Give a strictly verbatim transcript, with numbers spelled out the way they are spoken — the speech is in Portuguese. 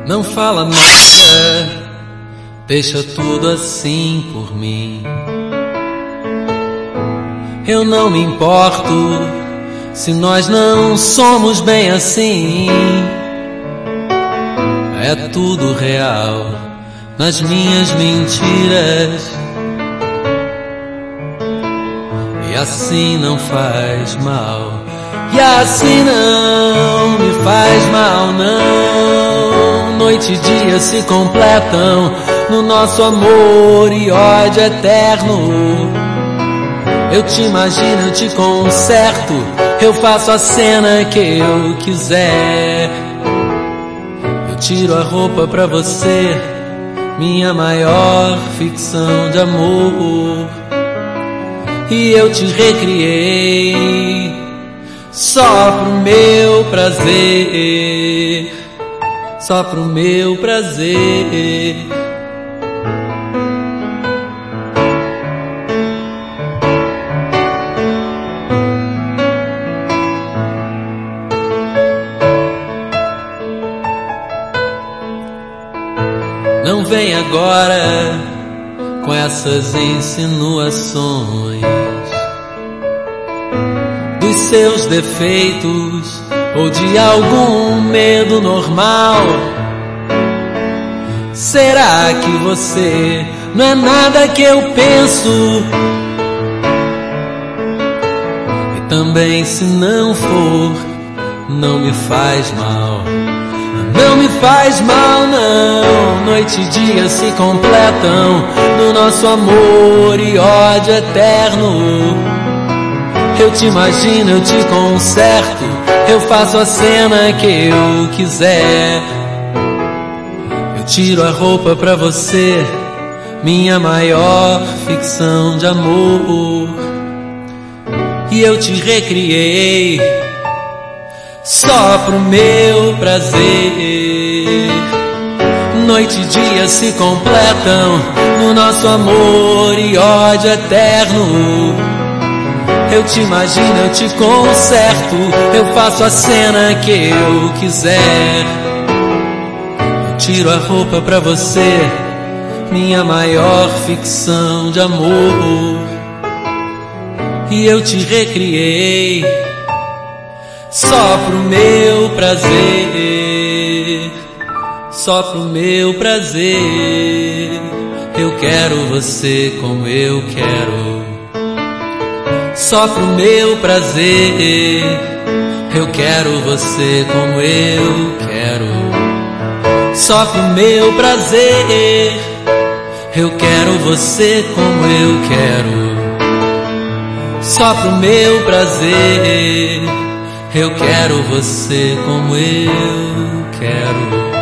Não fala nada, deixa tudo assim por mim. Eu não me importo se nós não somos bem assim. É tudo real nas minhas mentiras, e assim não faz mal, e assim não me faz mal não. Noite e dia se completam no nosso amor e ódio eterno. Eu te imagino, eu te conserto, eu faço a cena que eu quiser. Eu tiro a roupa pra você, minha maior ficção de amor. E eu te recriei só pro meu prazer, só pro meu prazer. Não vem agora com essas insinuações dos seus defeitos ou de algum medo normal. Será que você não é nada que eu penso? E também se não for, não me faz mal. Não me faz mal não. Noite e dia se completam no nosso amor e ódio eterno. Eu te imagino, eu te conserto, eu faço a cena que eu quiser. Eu tiro a roupa pra você, minha maior ficção de amor. E eu te recriei só pro meu prazer. Noite e dia se completam no nosso amor e ódio eterno. Eu te imagino, eu te conserto, eu faço a cena que eu quiser. Eu tiro a roupa pra você, minha maior ficção de amor. E eu te recriei só pro meu prazer, só pro meu prazer. Eu quero você como eu quero, só pro meu prazer. Eu quero você como eu quero, só pro meu prazer. Eu quero você como eu quero, só pro meu prazer. Eu quero você como eu quero.